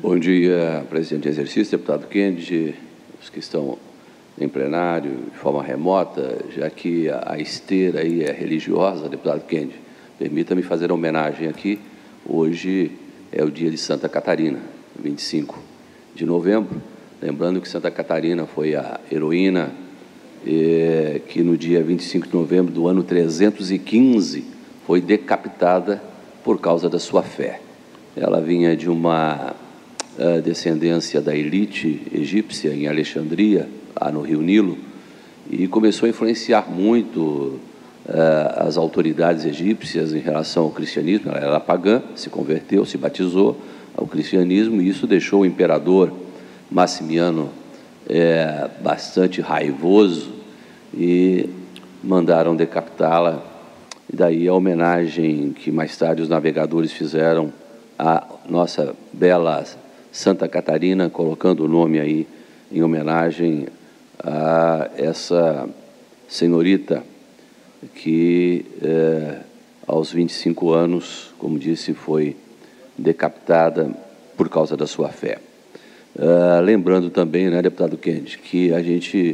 Bom dia, presidente de exercício, deputado Kennedy, os que estão em plenário, de forma remota, já que a esteira aí é religiosa, deputado Kennedy, permita-me fazer homenagem aqui. Hoje é o dia de Santa Catarina, 25 de novembro, lembrando que Santa Catarina foi a heroína que no dia 25 de novembro do ano 315 foi decapitada por causa da sua fé. Ela vinha de uma descendência da elite egípcia em Alexandria, lá no Rio Nilo, e começou a influenciar muito as autoridades egípcias em relação ao cristianismo. Ela era pagã, se converteu, se batizou ao cristianismo, e isso deixou o imperador Maximiano bastante raivoso e mandaram decapitá-la. E daí a homenagem que mais tarde os navegadores fizeram à nossa bela Santa Catarina, colocando o nome aí em homenagem a essa senhorita que, aos 25 anos, como disse, foi decapitada por causa da sua fé. Lembrando também, né, deputado Kennedy, que a gente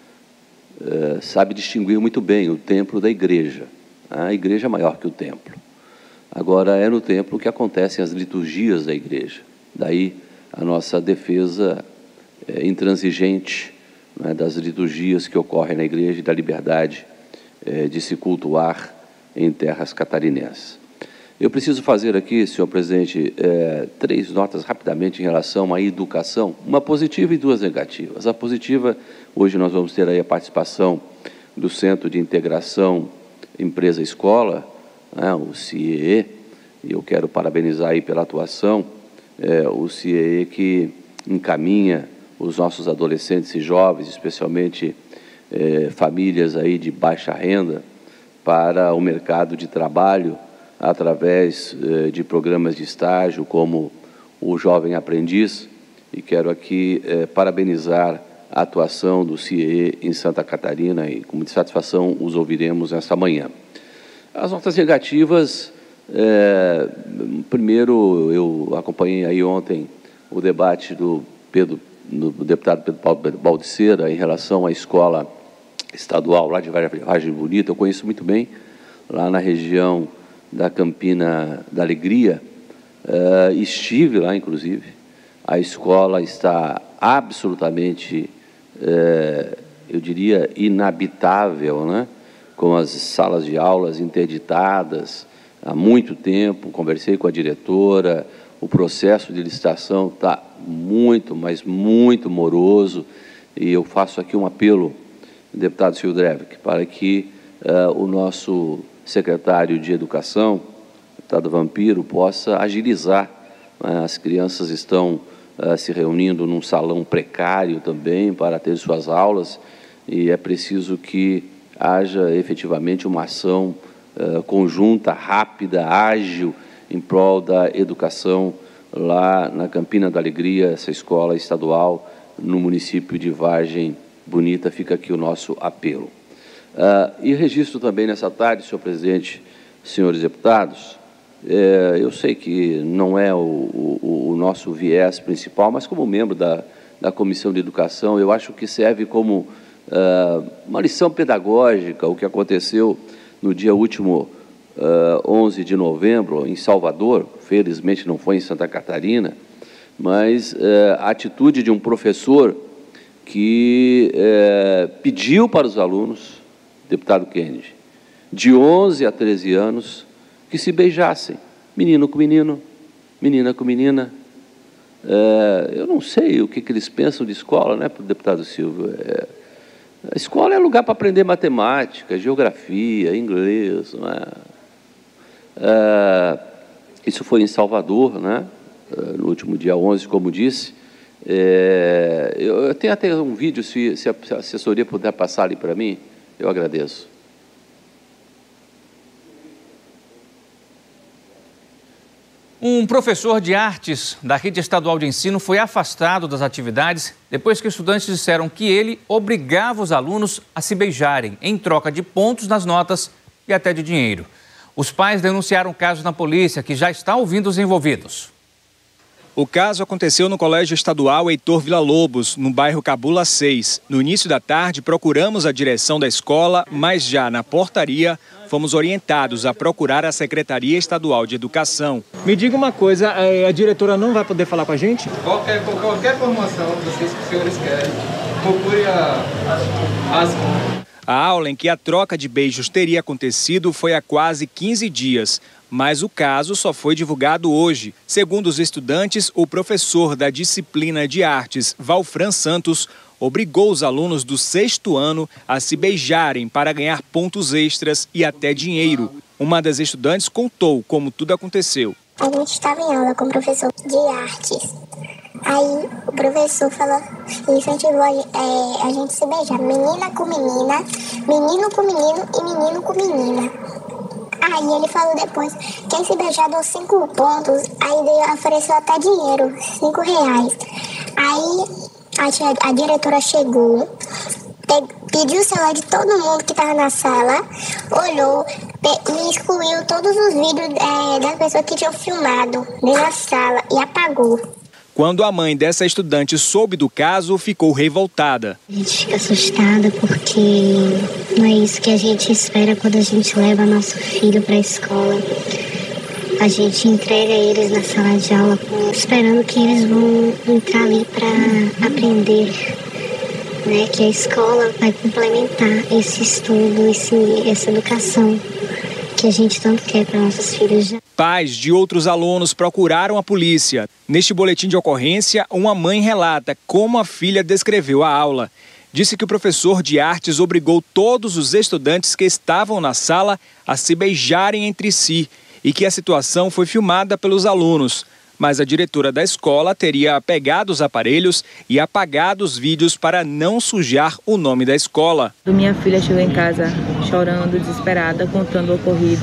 sabe distinguir muito bem o templo da igreja. A igreja é maior que o templo. Agora, é no templo que acontecem as liturgias da igreja. Daí a nossa defesa intransigente, né, das liturgias que ocorrem na igreja e da liberdade de se cultuar em terras catarinenses. Eu preciso fazer aqui, senhor presidente, 3 notas rapidamente em relação à educação, uma positiva e 2 negativas. A positiva, hoje nós vamos ter aí a participação do Centro de Integração Empresa-Escola, né, o CIEE, e eu quero parabenizar aí pela atuação, o CIEE que encaminha os nossos adolescentes e jovens, especialmente famílias aí de baixa renda, para o mercado de trabalho, através de programas de estágio, como o Jovem Aprendiz, e quero aqui parabenizar a atuação do CIEE em Santa Catarina, e com muita satisfação os ouviremos esta manhã. As notas negativas, primeiro, eu acompanhei aí ontem o debate do deputado Pedro Paulo Baldiceira em relação à escola estadual lá de Vargem Bonita. Eu conheço muito bem, lá na região da Campina da Alegria, estive lá, inclusive. A escola está absolutamente, eu diria, inabitável, né? Com as salas de aulas interditadas há muito tempo. Conversei com a diretora, o processo de licitação está muito, mas muito moroso, e eu faço aqui um apelo, deputado Silvio Drevik, para que o nosso secretário de Educação, deputado Vampiro, possa agilizar. As crianças estão se reunindo num salão precário também para ter suas aulas, e é preciso que haja efetivamente uma ação conjunta, rápida, ágil, em prol da educação lá na Campina da Alegria, essa escola estadual no município de Vargem Bonita. Fica aqui o nosso apelo. E registro também nessa tarde, senhor presidente, senhores deputados, eu sei que não é o nosso viés principal, mas como membro da Comissão de Educação, eu acho que serve como uma lição pedagógica o que aconteceu no dia último 11 de novembro, em Salvador. Felizmente não foi em Santa Catarina, mas a atitude de um professor que pediu para os alunos, deputado Kennedy, de 11 a 13 anos, que se beijassem, menino com menino, menina com menina. Eu não sei o que eles pensam de escola, né, deputado Silvio? A escola é lugar para aprender matemática, geografia, inglês, não é? Isso foi em Salvador, né, no último dia 11, como disse. Eu tenho até um vídeo, se a assessoria puder passar ali para mim, eu agradeço. Um professor de artes da rede estadual de ensino foi afastado das atividades depois que estudantes disseram que ele obrigava os alunos a se beijarem em troca de pontos nas notas e até de dinheiro. Os pais denunciaram o caso na polícia, que já está ouvindo os envolvidos. O caso aconteceu no Colégio Estadual Heitor Villa-Lobos, no bairro Cabula 6. No início da tarde, procuramos a direção da escola, mas já na portaria, fomos orientados a procurar a Secretaria Estadual de Educação. Me diga uma coisa, a diretora não vai poder falar com a gente? Qualquer informação que os senhores querem, procure a ASCOM. A aula em que a troca de beijos teria acontecido foi há quase 15 dias. Mas o caso só foi divulgado hoje. Segundo os estudantes, o professor da disciplina de artes, Valfran Santos, obrigou os alunos do 6º ano a se beijarem para ganhar pontos extras e até dinheiro. Uma das estudantes contou como tudo aconteceu. A gente estava em aula com o professor de artes. Aí o professor falou, incentivou a gente se beijar. Menina com menina, menino com menino e menino com menina. Aí ele falou depois, quem se beijar deu 5 pontos, aí ofereceu até dinheiro, R$5. Aí a diretora chegou, pediu o celular de todo mundo que estava na sala, olhou e excluiu todos os vídeos das pessoas que tinham filmado na sala e apagou. Quando a mãe dessa estudante soube do caso, ficou revoltada. A gente fica assustada porque não é isso que a gente espera quando a gente leva nosso filho para a escola. A gente entrega eles na sala de aula esperando que eles vão entrar ali para aprender, né? Que a escola vai complementar esse estudo, essa educação que a gente tanto quer para nossos filhos. Pais de outros alunos procuraram a polícia. Neste boletim de ocorrência, uma mãe relata como a filha descreveu a aula. Disse que o professor de artes obrigou todos os estudantes que estavam na sala a se beijarem entre si e que a situação foi filmada pelos alunos. Mas a diretora da escola teria pegado os aparelhos e apagado os vídeos para não sujar o nome da escola. Minha filha chegou em casa chorando, desesperada, contando o ocorrido.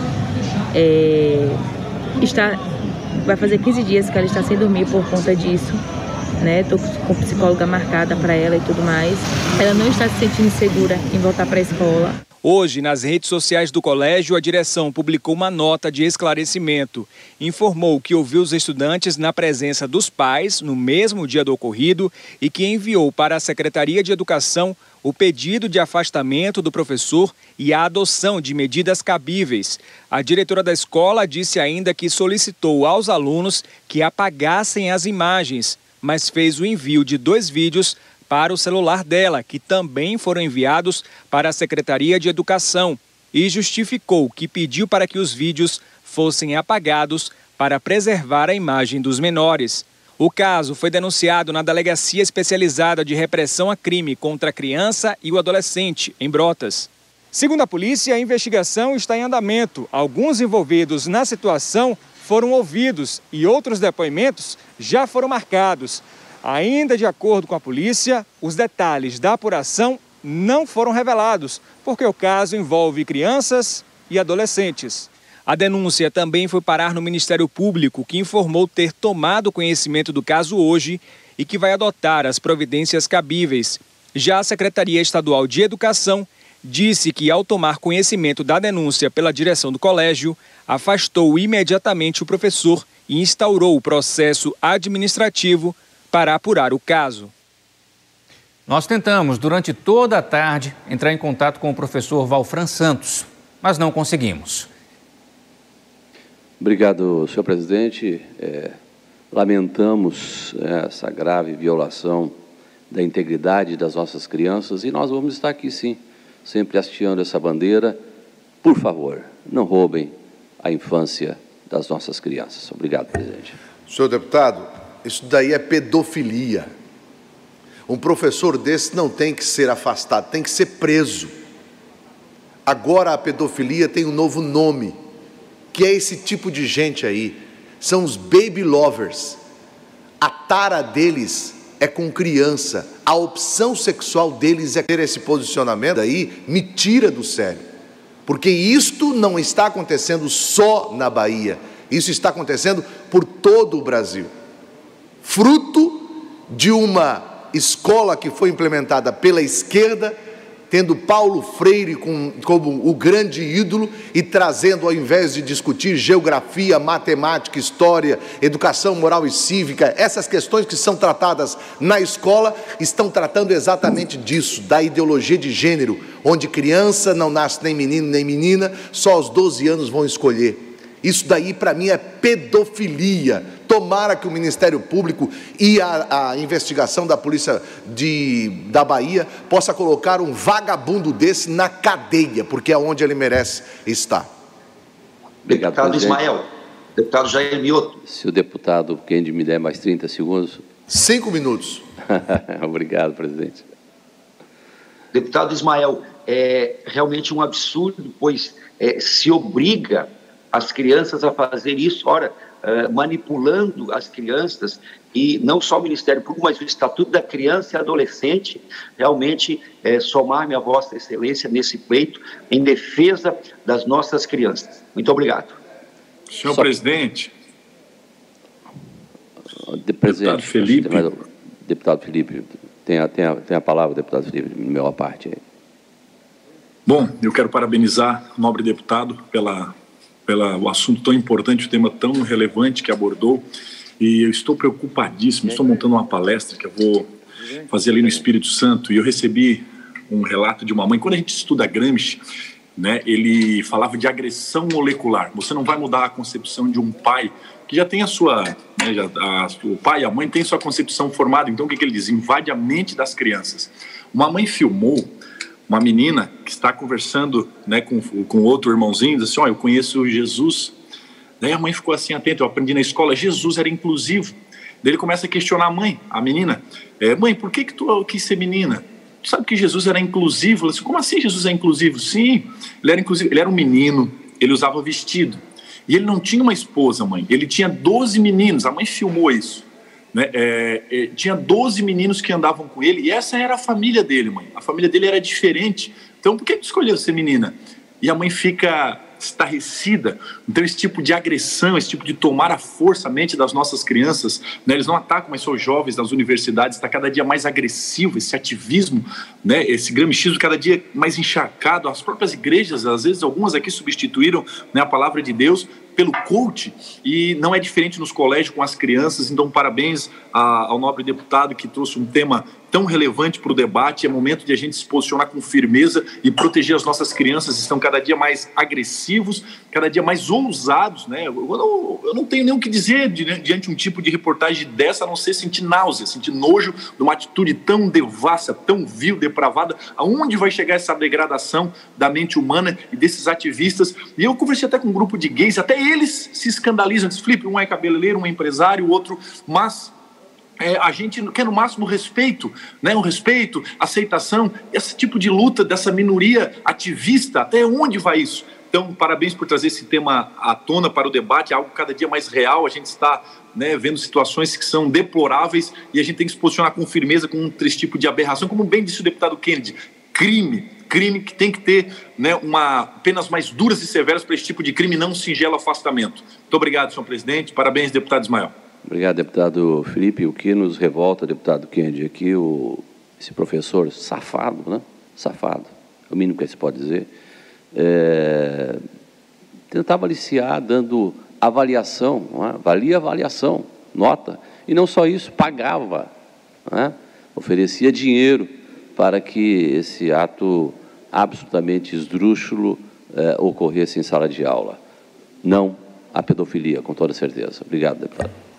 Vai fazer 15 dias que ela está sem dormir por conta disso, né? Estou com psicóloga marcada para ela e tudo mais. Ela não está se sentindo segura em voltar para a escola. Hoje, nas redes sociais do colégio, a direção publicou uma nota de esclarecimento. Informou que ouviu os estudantes na presença dos pais no mesmo dia do ocorrido e que enviou para a Secretaria de Educação o pedido de afastamento do professor e a adoção de medidas cabíveis. A diretora da escola disse ainda que solicitou aos alunos que apagassem as imagens, mas fez o envio de 2 vídeos para o celular dela, que também foram enviados para a Secretaria de Educação, e justificou que pediu para que os vídeos fossem apagados para preservar a imagem dos menores. O caso foi denunciado na Delegacia Especializada de Repressão a Crime contra a Criança e o Adolescente, em Brotas. Segundo a polícia, a investigação está em andamento. Alguns envolvidos na situação foram ouvidos e outros depoimentos já foram marcados. Ainda de acordo com a polícia, os detalhes da apuração não foram revelados, porque o caso envolve crianças e adolescentes. A denúncia também foi parar no Ministério Público, que informou ter tomado conhecimento do caso hoje e que vai adotar as providências cabíveis. Já a Secretaria Estadual de Educação disse que, ao tomar conhecimento da denúncia pela direção do colégio, afastou imediatamente o professor e instaurou o processo administrativo para apurar o caso. Nós tentamos, durante toda a tarde, entrar em contato com o professor Valfran Santos, mas não conseguimos. Obrigado, senhor presidente. Lamentamos essa grave violação da integridade das nossas crianças e nós vamos estar aqui, sim, sempre hasteando essa bandeira. Por favor, não roubem a infância das nossas crianças. Obrigado, presidente. Senhor deputado, isso daí é pedofilia. Um professor desse não tem que ser afastado, tem que ser preso. Agora a pedofilia tem um novo nome, que é esse tipo de gente aí. São os baby lovers. A tara deles é com criança. A opção sexual deles é ter esse posicionamento aí, me tira do sério. Porque isto não está acontecendo só na Bahia. Isso está acontecendo por todo o Brasil. Fruto de uma escola que foi implementada pela esquerda, tendo Paulo Freire como o grande ídolo e trazendo, ao invés de discutir geografia, matemática, história, educação moral e cívica, essas questões que são tratadas na escola, estão tratando exatamente disso, da ideologia de gênero, onde criança não nasce nem menino nem menina, só aos 12 anos vão escolher. Isso daí, para mim, é pedofilia. Tomara que o Ministério Público e a investigação da Polícia da Bahia possa colocar um vagabundo desse na cadeia, porque é onde ele merece estar. Obrigado, deputado presidente. Ismael, deputado Jair Mioto. Se o deputado Kennedy me der mais 30 segundos. 5 minutos. Obrigado, presidente. Deputado Ismael, é realmente um absurdo, pois se obriga as crianças a fazer isso, manipulando as crianças, e não só o Ministério Público, mas o Estatuto da Criança e Adolescente, realmente somar-me a Vossa Excelência nesse pleito em defesa das nossas crianças. Muito obrigado. Senhor presidente. Deputado Felipe. Deputado Felipe, tem a palavra, deputado Felipe, de minha parte aí. Bom, eu quero parabenizar o nobre deputado pelo assunto tão importante, o tema tão relevante que abordou, e eu estou preocupadíssimo, estou montando uma palestra que eu vou fazer ali no Espírito Santo, e eu recebi um relato de uma mãe. Quando a gente estuda Gramsci, né, ele falava de agressão molecular. Você não vai mudar a concepção de um pai que já tem a sua, né, o pai e a mãe têm sua concepção formada. Então o que ele diz? Invade a mente das crianças. Uma mãe filmou uma menina que está conversando, né, com outro irmãozinho, diz assim: eu conheço Jesus. Daí a mãe ficou assim atenta, eu aprendi na escola, Jesus era inclusivo. Daí ele começa a questionar a menina, mãe, por que tu quis ser menina? Tu sabe que Jesus era inclusivo? Ela disse: como assim Jesus é inclusivo? Sim, ele era inclusivo, ele era um menino, ele usava vestido. E ele não tinha uma esposa, mãe, ele tinha 12 meninos, a mãe filmou isso. Né? Tinha 12 meninos que andavam com ele, e essa era a família dele, mãe. A família dele era diferente. Então, por que tu escolheu ser menina? E a mãe fica estarrecida. Então, esse tipo de agressão, esse tipo de tomar à força a mente das nossas crianças, né? Eles não atacam, mas são jovens nas universidades, está cada dia mais agressivo esse ativismo, né? Esse gramscismo cada dia mais encharcado. As próprias igrejas, às vezes, algumas aqui substituíram, né, a palavra de Deus pelo coach, e não é diferente nos colégios com as crianças. Então, parabéns ao nobre deputado que trouxe um tema tão relevante para o debate. É momento de a gente se posicionar com firmeza e proteger as nossas crianças. Estão cada dia mais agressivos, cada dia mais ousados, né? Eu não tenho nem o que dizer diante de um tipo de reportagem dessa, a não ser sentir náusea, sentir nojo de uma atitude tão devassa, tão vil, depravada. Aonde vai chegar essa degradação da mente humana e desses ativistas? E eu conversei até com um grupo de gays, até eles se escandalizam. Diz: Felipe, um é cabeleireiro, um é empresário, o outro, mas a gente quer no máximo respeito, né? O respeito, aceitação, esse tipo de luta dessa minoria ativista. Até onde vai isso? Então, parabéns por trazer esse tema à tona para o debate, é algo cada dia mais real. A gente está, né, vendo situações que são deploráveis, e a gente tem que se posicionar com firmeza contra esse tipo de aberração. Como bem disse o deputado Kennedy, crime que tem que ter, né, penas mais duras e severas para esse tipo de crime, não um singelo afastamento. Muito obrigado, senhor presidente. Parabéns, deputado Ismael. Obrigado, deputado Felipe. O que nos revolta, deputado Kennedy, aqui, esse professor safado, né? Safado, é o mínimo que se pode dizer. Tentava aliciar, dando avaliação, valia avaliação, nota, e não só isso, pagava, oferecia dinheiro para que esse ato absolutamente esdrúxulo ocorresse em sala de aula. Não a pedofilia, com toda certeza. Obrigado, deputado.